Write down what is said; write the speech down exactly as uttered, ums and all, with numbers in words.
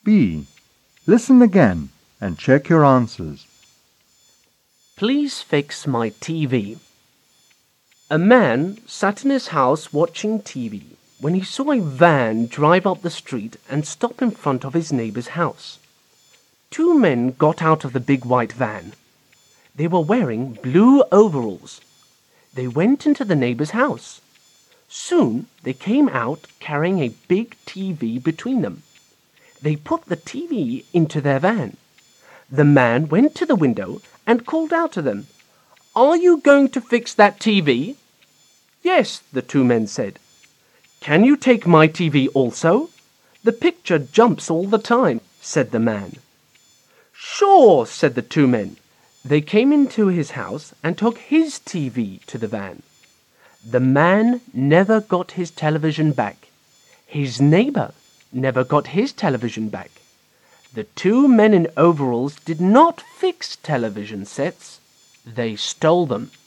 B. Listen again and check your answers. Please fix my T V. A man sat in his house watching T V when he saw a van drive up the street and stop in front of his neighbor's house. Two men got out of the big white van. They were wearing blue overalls. They went into the neighbor's house. Soon they came out carrying a big T V between them. They put the T V into their van. The man went to the window and called out to them, "Are you going to fix that T V?" "Yes," the two men said. "Can you take my T V also? The picture jumps all the time," said the man. "Sure," said the two men. They came into his house and took his T V to the van. The man never got his television back. His neighbor never got his television back. The two men in overalls did not fix television sets. They stole them.